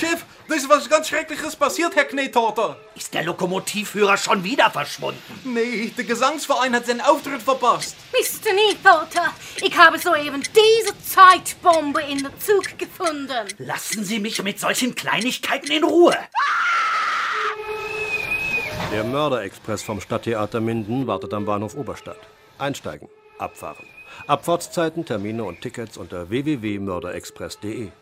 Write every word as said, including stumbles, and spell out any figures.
Chef, da ist was ganz Schreckliches passiert, Herr Knetater. Ist der Lokomotivführer schon wieder verschwunden? Nee, der Gesangsverein hat seinen Auftritt verpasst. Mister Knetater, ich habe soeben diese Zeitbombe in der Zug gefunden. Lassen Sie mich mit solchen Kleinigkeiten in Ruhe. Der Mörderexpress vom Stadttheater Minden wartet am Bahnhof Oberstadt. Einsteigen, abfahren. Abfahrtszeiten, Termine und Tickets unter w w w punkt mörderexpress punkt de.